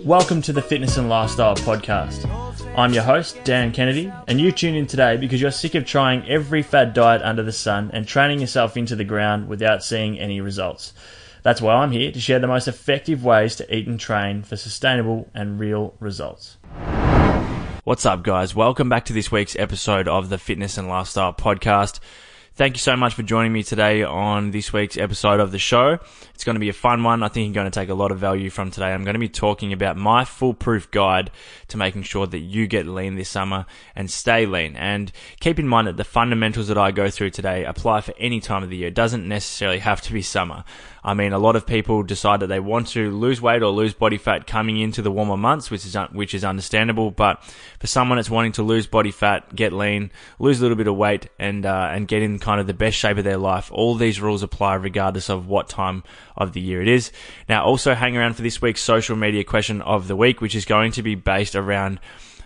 Welcome to the Fitness and Lifestyle Podcast. I'm your host, Dan Kennedy, and you tune in today because you're sick of trying every fad diet under the sun and training yourself into the ground without seeing any results. That's why I'm here to share the most effective ways to eat and train for sustainable and real results. What's up, guys? Welcome back to this week's episode of the Fitness and Lifestyle Podcast. Thank you so much for joining me today on this week's episode of the show. It's going to be a fun one. I think you're going to take a lot of value from today. I'm going to be talking about my foolproof guide to making sure that you get lean this summer and stay lean. And keep in mind that the fundamentals that I go through today apply for any time of the year. It doesn't necessarily have to be summer. I mean, a lot of people decide that they want to lose weight or lose body fat coming into the warmer months, which is understandable. But for someone that's wanting to lose body fat, get lean, lose a little bit of weight, and get in kind of the best shape of their life, all these rules apply regardless of what time of the year it is. Now, also hang around for this week's social media question of the week, which is going to be based around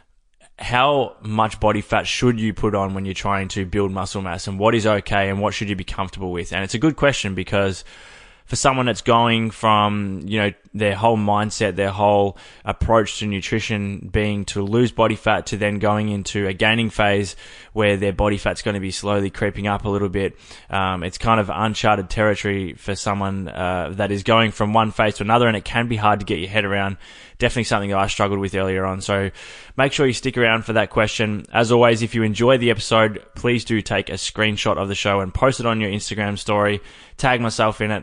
how much body fat should you put on when you're trying to build muscle mass, and what is okay and what should you be comfortable with. And it's a good question because for someone that's going from, their whole mindset, their whole approach to nutrition being to lose body fat to then going into a gaining phase where their body fat's going to be slowly creeping up a little bit. It's kind of uncharted territory for someone that is going from one phase to another, and it can be hard to get your head around. Definitely something that I struggled with earlier on. So make sure you stick around for that question. As always, if you enjoy the episode, please do take a screenshot of the show and post it on your Instagram story. Tag myself in it.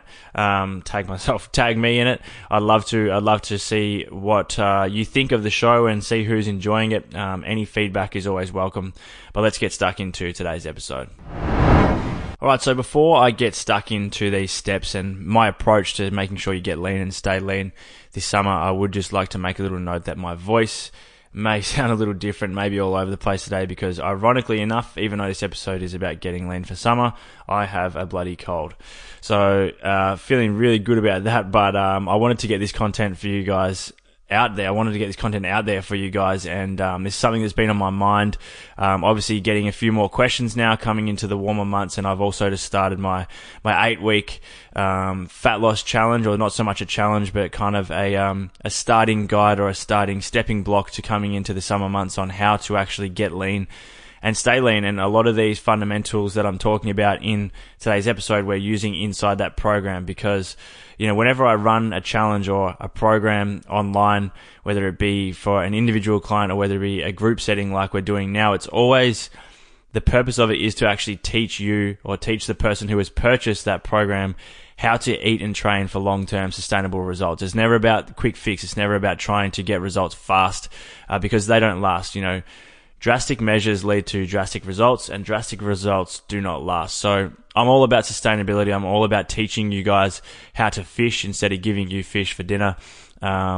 Tag me in it. I'd love to see what you think of the show and see who's enjoying it. Any feedback is always welcome. But let's get stuck into today's episode. Alright, so before I get stuck into these steps and my approach to making sure you get lean and stay lean this summer, I would just like to make a little note that my voice may sound a little different, maybe all over the place today, because ironically enough, even though this episode is about getting lean for summer, I have a bloody cold. So, feeling really good about that, but I wanted to get this content for you guys out there. I wanted to get this content out there for you guys, and this is something that's been on my mind. Obviously getting a few more questions now coming into the warmer months, and I've also just started my 8-week fat loss challenge, or not so much a challenge, but kind of a starting guide or a starting stepping block to coming into the summer months on how to actually get lean and stay lean. And a lot of these fundamentals that I'm talking about in today's episode, we're using inside that program, because whenever I run a challenge or a program online, whether it be for an individual client or whether it be a group setting like we're doing now, it's always the purpose of it is to actually teach you or teach the person who has purchased that program how to eat and train for long-term sustainable results. It's never about the quick fix. It's never about trying to get results fast, because they don't last. Drastic measures lead to drastic results, and drastic results do not last. So I'm all about sustainability. I'm all about teaching you guys how to fish instead of giving you fish for dinner. I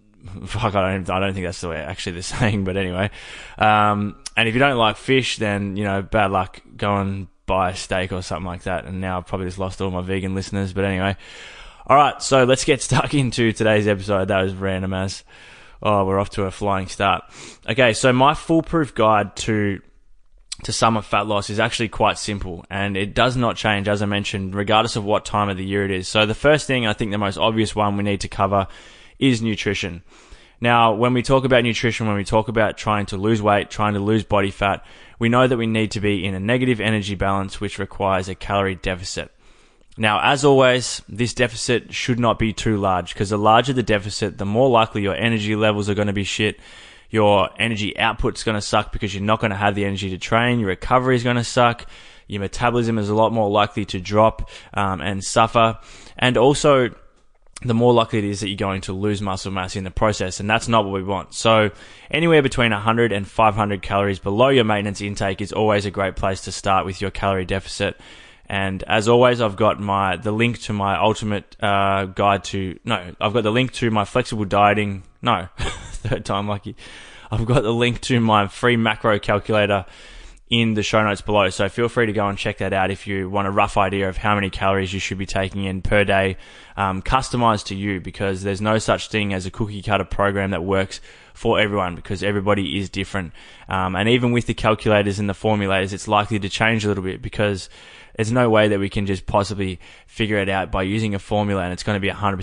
don't think that's the way actually they're saying, but anyway. And if you don't like fish, then, bad luck. Go and buy a steak or something like that. And now I've probably just lost all my vegan listeners, but anyway. All right, so let's get stuck into today's episode. That was random as... Oh, we're off to a flying start. Okay, so my foolproof guide to summer fat loss is actually quite simple, and it does not change, as I mentioned, regardless of what time of the year it is. So the first thing, I think the most obvious one we need to cover is nutrition. Now, when we talk about nutrition, when we talk about trying to lose weight, trying to lose body fat, we know that we need to be in a negative energy balance, which requires a calorie deficit. Now, as always, this deficit should not be too large, because the larger the deficit, the more likely your energy levels are going to be shit. Your energy output's going to suck because you're not going to have the energy to train. Your recovery is going to suck. Your metabolism is a lot more likely to drop and suffer. And also, the more likely it is that you're going to lose muscle mass in the process, and that's not what we want. So anywhere between 100 and 500 calories below your maintenance intake is always a great place to start with your calorie deficit. And as always, I've got the link to my ultimate I've got the link to my flexible dieting. No, third time lucky. I've got the link to my free macro calculator in the show notes below. So feel free to go and check that out if you want a rough idea of how many calories you should be taking in per day, customized to you, because there's no such thing as a cookie cutter program that works for everyone, because everybody is different. And even with the calculators and the formulators, it's likely to change a little bit, because there's no way that we can just possibly figure it out by using a formula and it's going to be 100%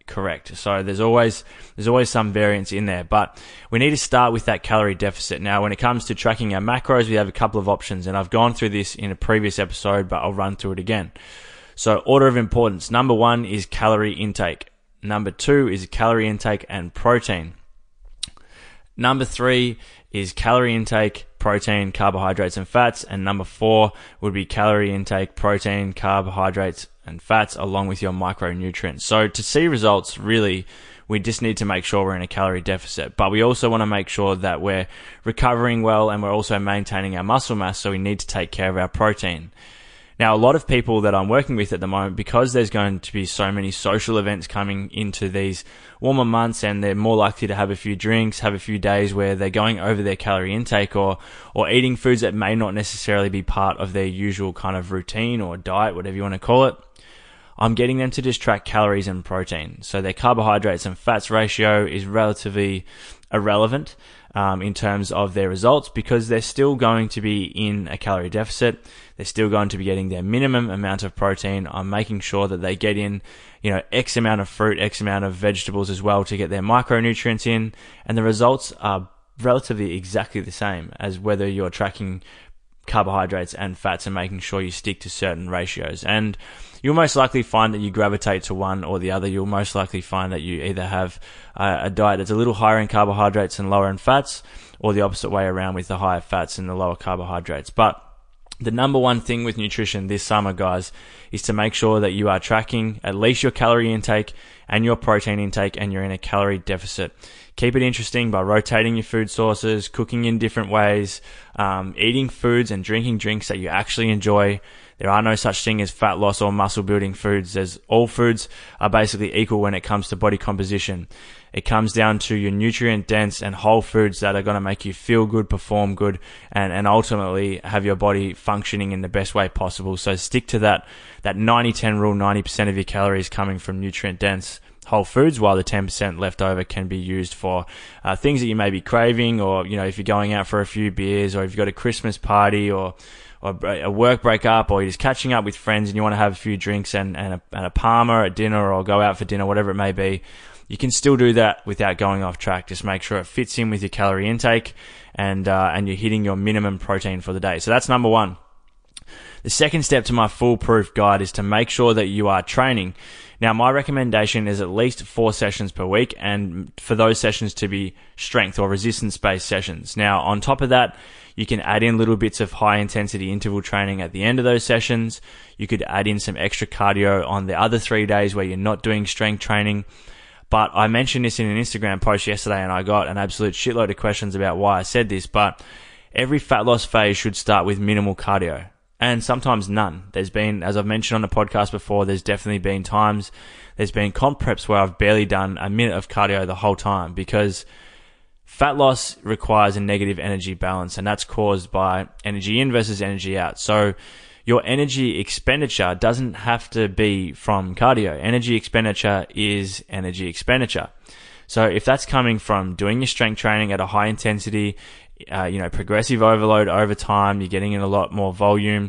correct. So there's always some variance in there, but we need to start with that calorie deficit. Now, when it comes to tracking our macros, we have a couple of options, and I've gone through this in a previous episode, but I'll run through it again. So order of importance. Number 1 is calorie intake. Number 2 is calorie intake and protein. Number 3 is calorie intake, protein, carbohydrates, and fats. And number 4 would be calorie intake, protein, carbohydrates, and fats, along with your micronutrients. So to see results, really, we just need to make sure we're in a calorie deficit. But we also want to make sure that we're recovering well and we're also maintaining our muscle mass, so we need to take care of our protein. Now, a lot of people that I'm working with at the moment, because there's going to be so many social events coming into these warmer months, and they're more likely to have a few drinks, have a few days where they're going over their calorie intake or eating foods that may not necessarily be part of their usual kind of routine or diet, whatever you want to call it. I'm getting them to just track calories and protein. So their carbohydrates and fats ratio is relatively irrelevant in terms of their results, because they're still going to be in a calorie deficit. They're still going to be getting their minimum amount of protein. I'm making sure that they get in, X amount of fruit, X amount of vegetables as well to get their micronutrients in. And the results are relatively exactly the same as whether you're tracking carbohydrates and fats and making sure you stick to certain ratios. And you'll most likely find that you gravitate to one or the other. You'll most likely find that you either have a diet that's a little higher in carbohydrates and lower in fats, or the opposite way around with the higher fats and the lower carbohydrates. But the number one thing with nutrition this summer, guys, is to make sure that you are tracking at least your calorie intake and your protein intake, and you're in a calorie deficit. Keep it interesting by rotating your food sources, cooking in different ways, eating foods and drinking drinks that you actually enjoy. There are no such thing as fat loss or muscle building foods. All foods are basically equal when it comes to body composition. It comes down to your nutrient dense and whole foods that are going to make you feel good, perform good, and ultimately have your body functioning in the best way possible. So stick to that 90-10 rule. 90% of your calories coming from nutrient dense whole foods, while the 10% left over can be used for things that you may be craving, or if you're going out for a few beers, or if you've got a Christmas party, or a work breakup, or you're just catching up with friends and you want to have a few drinks and a Palmer at dinner, or go out for dinner, whatever it may be. You can still do that without going off track. Just make sure it fits in with your calorie intake, and you're hitting your minimum protein for the day. So that's number 1. The second step to my foolproof guide is to make sure that you are training. Now, my recommendation is at least 4 sessions per week, and for those sessions to be strength or resistance-based sessions. Now, on top of that, you can add in little bits of high-intensity interval training at the end of those sessions. You could add in some extra cardio on the other 3 days where you're not doing strength training. But I mentioned this in an Instagram post yesterday, and I got an absolute shitload of questions about why I said this. But every fat loss phase should start with minimal cardio, and sometimes none. There's been, as I've mentioned on the podcast before, there's definitely been times, there's been comp preps where I've barely done a minute of cardio the whole time, because fat loss requires a negative energy balance, and that's caused by energy in versus energy out. So your energy expenditure doesn't have to be from cardio. Energy expenditure is energy expenditure. So if that's coming from doing your strength training at a high intensity, progressive overload over time, you're getting in a lot more volume,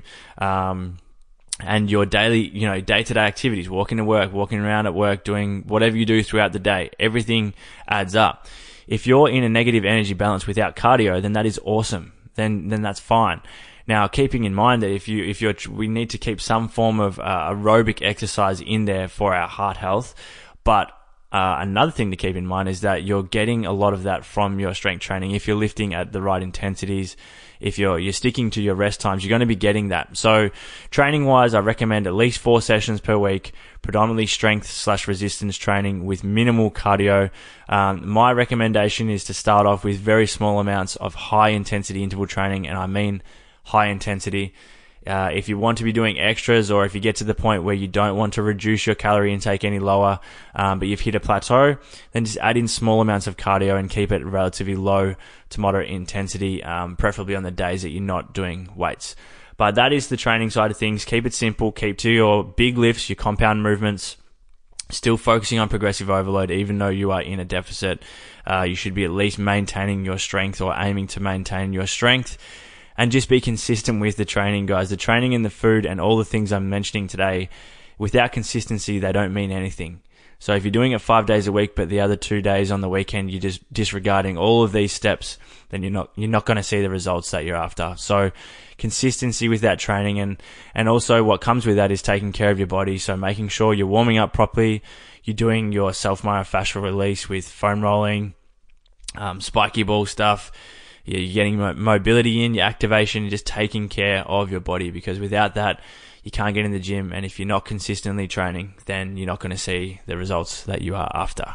and your daily, day-to-day activities, walking to work, walking around at work, doing whatever you do throughout the day, everything adds up. If you're in a negative energy balance without cardio, then that is awesome. Then that's fine. Now, keeping in mind that we need to keep some form of aerobic exercise in there for our heart health. But another thing to keep in mind is that you're getting a lot of that from your strength training. If you're lifting at the right intensities, if you're sticking to your rest times, you're going to be getting that. So training wise, I recommend at least 4 sessions per week, predominantly strength/resistance training with minimal cardio. My recommendation is to start off with very small amounts of high intensity interval training, and I mean high intensity. If you want to be doing extras, or if you get to the point where you don't want to reduce your calorie intake any lower, but you've hit a plateau, then just add in small amounts of cardio and keep it relatively low to moderate intensity, preferably on the days that you're not doing weights. But that is the training side of things. Keep it simple. Keep to your big lifts, your compound movements, still focusing on progressive overload. Even though you are in a deficit, you should be at least maintaining your strength, or aiming to maintain your strength. And just be consistent with the training, guys. The training and the food and all the things I'm mentioning today, without consistency, they don't mean anything. So if you're doing it 5 days a week, but the other 2 days on the weekend, you're just disregarding all of these steps, then you're not going to see the results that you're after. So consistency with that training, and also what comes with that is taking care of your body. So making sure you're warming up properly, you're doing your self-myofascial release with foam rolling, spiky ball stuff. You're getting mobility in, your activation, you're just taking care of your body, because without that, you can't get in the gym, and if you're not consistently training, then you're not going to see the results that you are after.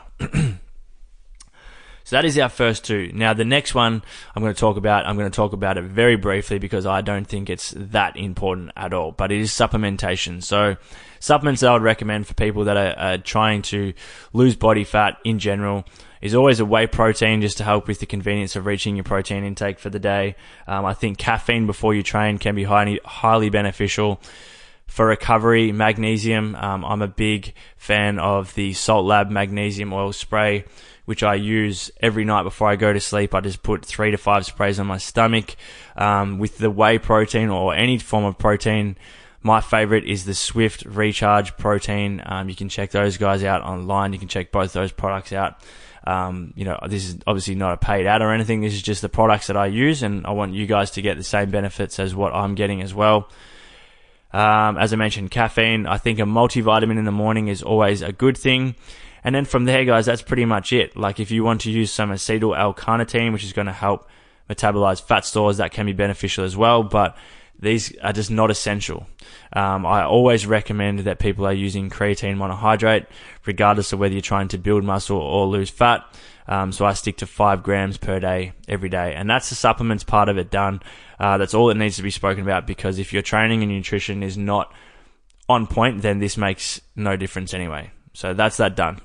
So that is our first two. Now, the next one I'm going to talk about it very briefly, because I don't think it's that important at all, but it is supplementation. So supplements that I would recommend for people that are trying to lose body fat in general is always a whey protein, just to help with the convenience of reaching your protein intake for the day. I think caffeine before you train can be highly beneficial. For recovery, magnesium, I'm a big fan of the Salt Lab magnesium oil spray, which I use every night before I go to sleep. I just put 3 to 5 sprays on my stomach. With the whey protein or any form of protein, my favorite is the Swift Recharge protein. You can check those guys out online. You can check both those products out. This is obviously not a paid ad or anything. This is just the products that I use, and I want you guys to get the same benefits as what I'm getting as well. As I mentioned, caffeine, I think a multivitamin in the morning is always a good thing. And then from there, guys, that's pretty much it. Like if you want to use some acetyl L-carnitine, which is going to help metabolize fat stores, that can be beneficial as well, but these are just not essential. I always recommend that people are using creatine monohydrate, regardless of whether you're trying to build muscle or lose fat. So I stick to 5 grams per day, every day. And that's the supplements part of it done. That's all that needs to be spoken about, because if your training and nutrition is not on point, then this makes no difference anyway. So that's that done.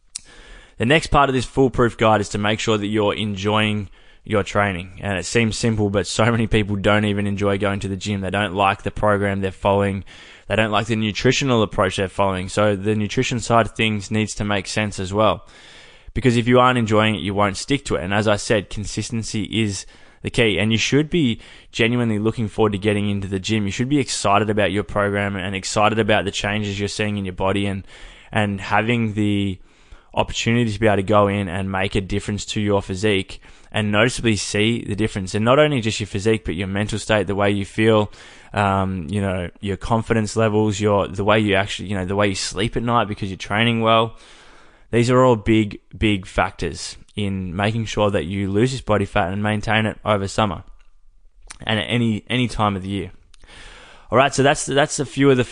The next part of this foolproof guide is to make sure that you're enjoying your training. And it seems simple, but so many people don't even enjoy going to the gym. They don't like the program they're following. They don't like the nutritional approach they're following. So the nutrition side of things needs to make sense as well. Because if you aren't enjoying it, you won't stick to it. And as I said, consistency is the key. And you should be genuinely looking forward to getting into the gym. You should be excited about your program and excited about the changes you're seeing in your body, and having the opportunity to be able to go in and make a difference to your physique and noticeably see the difference. And not only just your physique, but your mental state, the way you feel, your confidence levels, the way you actually, the way you sleep at night because you're training well. These are all big, big factors in making sure that you lose this body fat and maintain it over summer and at any time of the year. All right, so that's a few of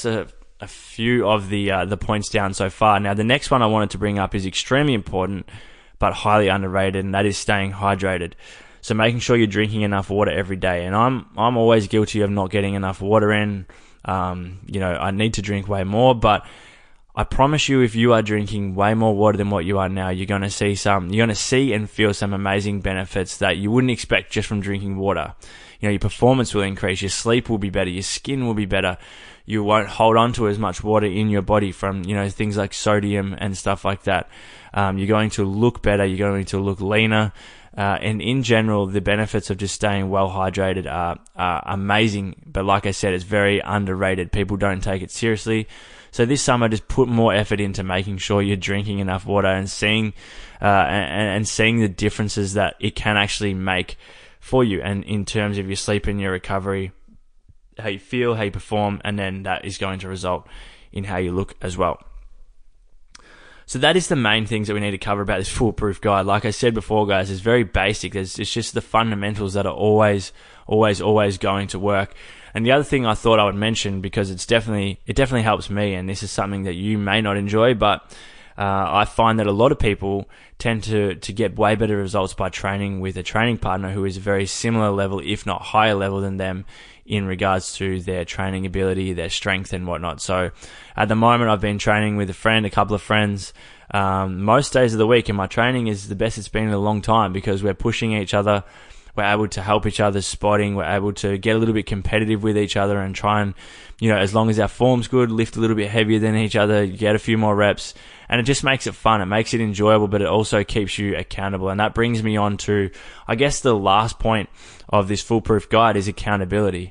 the points down so far. Now, the next one I wanted to bring up is extremely important but highly underrated, and that is staying hydrated. So making sure you're drinking enough water every day. And I'm always guilty of not getting enough water in. I need to drink way more, but I promise you, if you are drinking way more water than what you are now, you're going to see and feel some amazing benefits that you wouldn't expect just from drinking water. Your performance will increase, your sleep will be better, your skin will be better. You won't hold on to as much water in your body from, things like sodium and stuff like that. You're going to look better, you're going to look leaner. And in general, the benefits of just staying well hydrated are amazing. But like I said, it's very underrated. People don't take it seriously. So this summer, just put more effort into making sure you're drinking enough water and seeing the differences that it can actually make for you, and in terms of your sleep and your recovery, how you feel, how you perform, and then that is going to result in how you look as well. So that is the main things that we need to cover about this foolproof guide. Like I said before, guys, it's very basic. It's just the fundamentals that are always going to work. And the other thing I thought I would mention, because it definitely helps me, and this is something that you may not enjoy, but I find that a lot of people tend to get way better results by training with a training partner who is a very similar level, if not higher level than them, in regards to their training ability, their strength and whatnot. So at the moment, I've been training with a couple of friends, most days of the week, and my training is the best it's been in a long time, because we're pushing each other. We're able to help each other's spotting. We're able to get a little bit competitive with each other and try and, as long as our form's good, lift a little bit heavier than each other, get a few more reps. And it just makes it fun. It makes it enjoyable, but it also keeps you accountable. And that brings me on to, I guess, the last point of this foolproof guide is accountability.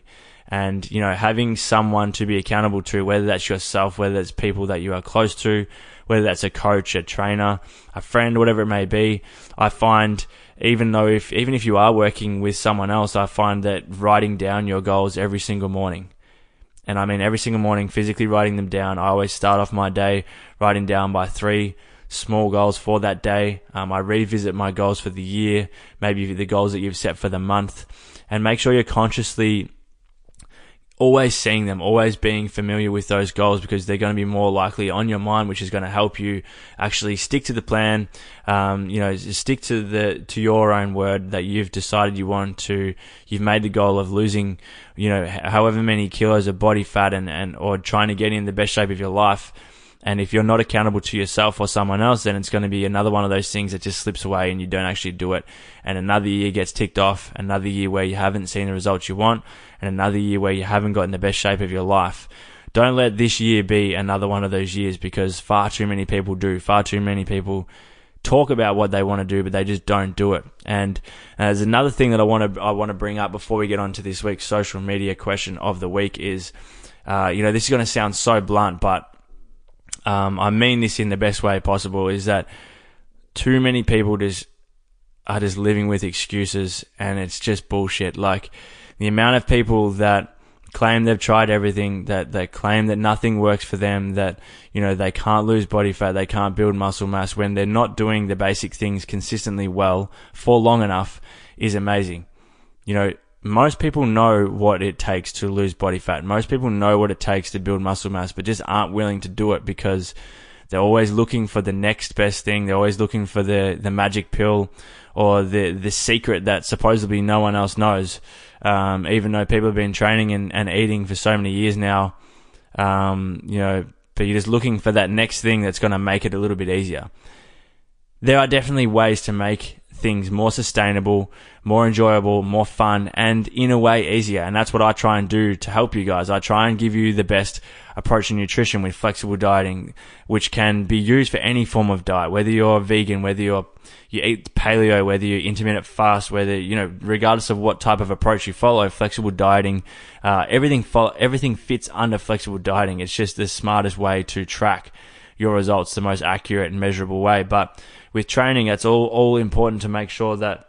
And, having someone to be accountable to, whether that's yourself, whether that's people that you are close to, whether that's a coach, a trainer, a friend, whatever it may be, I find even if you are working with someone else, I find that writing down your goals every single morning, and I mean every single morning, physically writing them down. I always start off my day writing down by 3 small goals for that day. I revisit my goals for the year, maybe the goals that you've set for the month, and make sure you're consciously always seeing them, always being familiar with those goals, because they're going to be more likely on your mind, which is going to help you actually stick to the plan, stick to your own word that you've decided you've made the goal of losing, however many kilos of body fat or trying to get in the best shape of your life. And if you're not accountable to yourself or someone else, then it's going to be another one of those things that just slips away and you don't actually do it. And another year gets ticked off, another year where you haven't seen the results you want, and another year where you haven't gotten the best shape of your life. Don't let this year be another one of those years, because far too many people do. Far too many people talk about what they want to do, but they just don't do it. And there's another thing that I want to bring up before we get on to this week's social media question of the week is, this is going to sound so blunt, but I mean this in the best way possible, is that too many people are just living with excuses, and it's just bullshit. Like, the amount of people that claim they've tried everything, that they claim that nothing works for them, that, they can't lose body fat, they can't build muscle mass when they're not doing the basic things consistently well for long enough, is amazing. Most people know what it takes to lose body fat. Most people know what it takes to build muscle mass, but just aren't willing to do it because they're always looking for the next best thing. They're always looking for the magic pill or the secret that supposedly no one else knows. Even though people have been training and eating for so many years now, but you're just looking for that next thing that's going to make it a little bit easier. There are definitely ways to make things more sustainable, more enjoyable, more fun, and in a way easier. And that's what I try and do to help you guys. I try and give you the best approach to nutrition with flexible dieting, which can be used for any form of diet, whether you're vegan, whether you eat paleo, whether you intermittent fast, whether, regardless of what type of approach you follow, flexible dieting, everything fits under flexible dieting. It's just the smartest way to track your results, the most accurate and measurable way. But with training, it's all important to make sure that,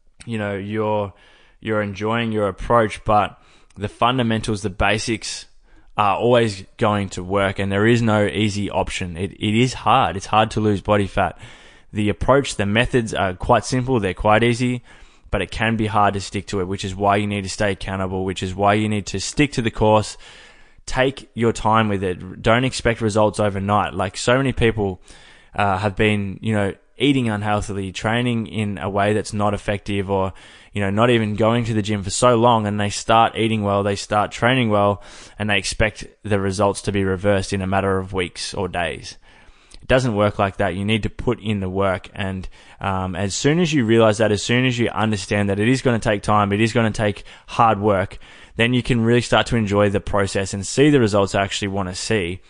you're enjoying your approach, but the fundamentals, the basics are always going to work, and there is no easy option. It is hard. It's hard to lose body fat. The approach, the methods are quite simple. They're quite easy, but it can be hard to stick to it, which is why you need to stay accountable, which is why you need to stick to the course. Take your time with it. Don't expect results overnight. Like, so many people have been, eating unhealthily, training in a way that's not effective, or, not even going to the gym for so long, and they start eating well, they start training well, and they expect the results to be reversed in a matter of weeks or days. It doesn't work like that. You need to put in the work, and as soon as you realize that, as soon as you understand that it is going to take time, it is going to take hard work, then you can really start to enjoy the process and see the results I actually want to see,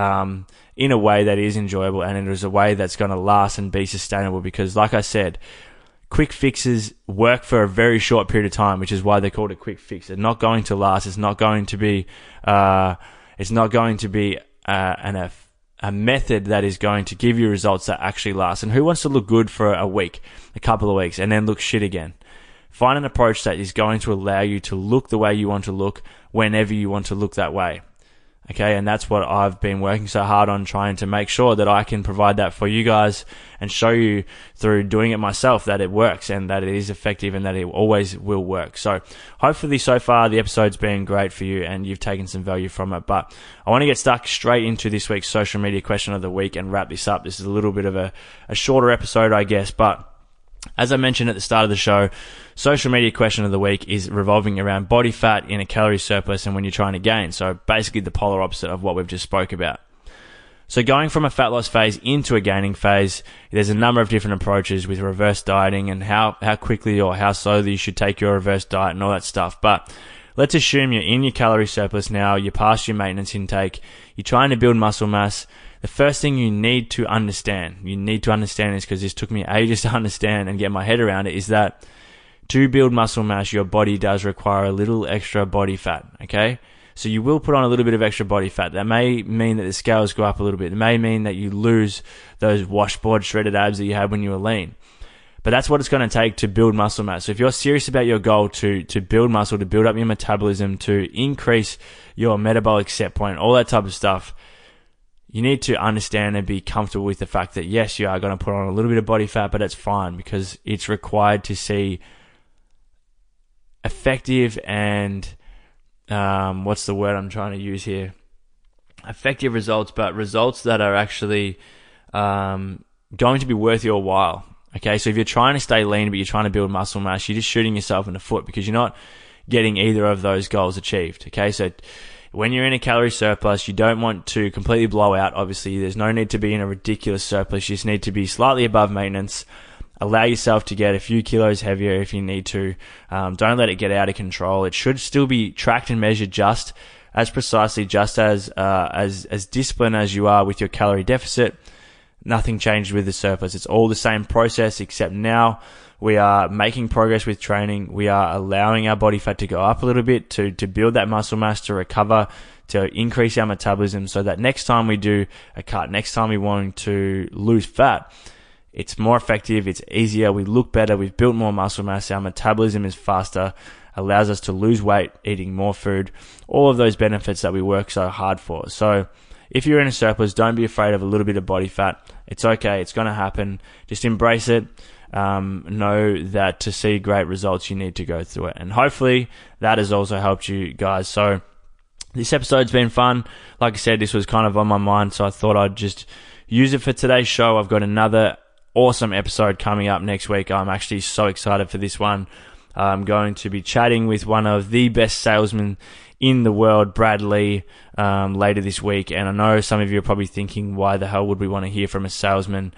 in a way that is enjoyable, and it is a way that's going to last and be sustainable. Because, like I said, quick fixes work for a very short period of time, which is why they called it quick fix. It's not going to last. It's not going to be a method that is going to give you results that actually last. And who wants to look good for a week, a couple of weeks, and then look shit again? Find an approach that is going to allow you to look the way you want to look whenever you want to look that way. Okay, and that's what I've been working so hard on, trying to make sure that I can provide that for you guys and show you through doing it myself that it works and that it is effective and that it always will work. So hopefully so far the episode's been great for you and you've taken some value from it. But I want to get stuck straight into this week's social media question of the week and wrap this up. This is a little bit of a shorter episode, I guess, but as I mentioned at the start of the show, social media question of the week is revolving around body fat in a calorie surplus and when you're trying to gain. So basically the polar opposite of what we've just spoke about. So going from a fat loss phase into a gaining phase, there's a number of different approaches with reverse dieting and how quickly or how slowly you should take your reverse diet and all that stuff. But let's assume you're in your calorie surplus now, you're past your maintenance intake, you're trying to build muscle mass. The first thing you need to understand is, because this took me ages to understand and get my head around it, is that to build muscle mass, your body does require a little extra body fat, okay? So you will put on a little bit of extra body fat. That may mean that the scales go up a little bit. It may mean that you lose those washboard shredded abs that you had when you were lean. But that's what it's going to take to build muscle mass. So if you're serious about your goal to build muscle, to build up your metabolism, to increase your metabolic set point, all that type of stuff, you need to understand and be comfortable with the fact that yes, you are going to put on a little bit of body fat, but it's fine because it's required to see effective and what's the word I'm trying to use here? Effective results, but results that are actually going to be worth your while. Okay, so if you're trying to stay lean but you're trying to build muscle mass, you're just shooting yourself in the foot because you're not getting either of those goals achieved. Okay, so when you're in a calorie surplus, you don't want to completely blow out. Obviously, there's no need to be in a ridiculous surplus. You just need to be slightly above maintenance. Allow yourself to get a few kilos heavier if you need to. Don't let it get out of control. It should still be tracked and measured just as precisely, just as disciplined as you are with your calorie deficit. Nothing changed with the surplus. It's all the same process, except now we are making progress with training. We are allowing our body fat to go up a little bit to build that muscle mass, to recover, to increase our metabolism so that next time we do a cut, next time we want to lose fat, it's more effective, it's easier, we look better, we've built more muscle mass, our metabolism is faster, allows us to lose weight, eating more food, all of those benefits that we work so hard for. So if you're in a surplus, don't be afraid of a little bit of body fat. It's okay. It's going to happen. Just embrace it. Know that to see great results, you need to go through it. And hopefully that has also helped you guys. So this episode's been fun. Like I said, this was kind of on my mind, so I thought I'd just use it for today's show. I've got another awesome episode coming up next week. I'm actually so excited for this one. I'm going to be chatting with one of the best salesmen in the world, Brad Lee, later this week. And I know some of you are probably thinking, why the hell would we want to hear from a salesman?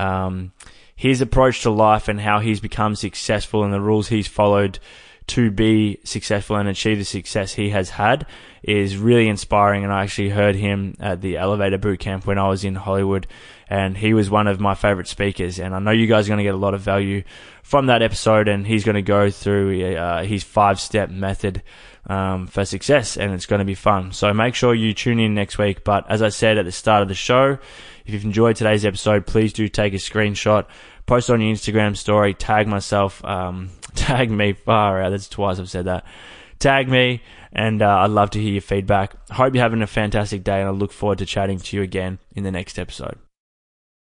His approach to life and how he's become successful and the rules he's followed to be successful and achieve the success he has had is really inspiring. And I actually heard him at the Elevator Bootcamp when I was in Hollywood, and he was one of my favorite speakers. And I know you guys are going to get a lot of value from that episode, and he's going to go through his 5-step method for success, and it's going to be fun. So make sure you tune in next week. But as I said at the start of the show, if you've enjoyed today's episode, please do take a screenshot, post it on your Instagram story, tag myself, tag me, far out, that's twice I've said that, tag me, and I'd love to hear your feedback. I hope you're having a fantastic day, and I look forward to chatting to you again in the next episode.